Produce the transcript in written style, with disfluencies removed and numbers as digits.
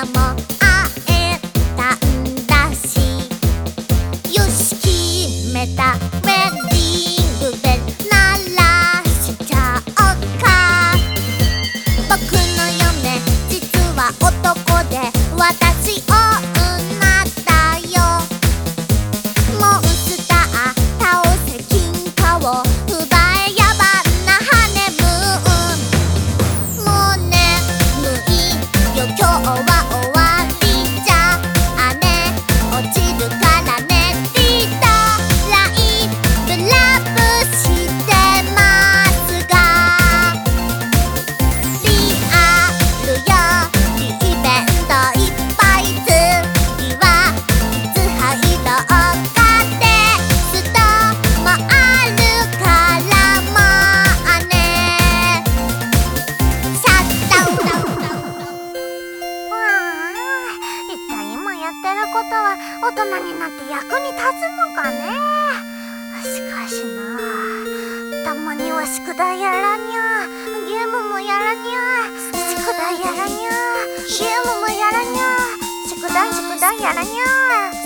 らも会えたんだし、よし決めた、ウェディングベル鳴らしちゃおっか。僕の嫁実は男で、私女だよ。モンスター倒せ金貨を奪え、野蛮なハネムーン。もう眠いよ今日は終わりじゃあね、落ちるからね。リトライブラブしてますが、リアルよりイベントいっぱい、次はいつ入ろうか。テストもあるからまあね。シャッダウン。わあ、一体今やってることは大人になって役に立つのかね。しかしな、たまには宿題やらにゃ、ゲームもやらにゃ。宿題やらにゃ、ゲームもやらにゃ。宿題やらにゃ。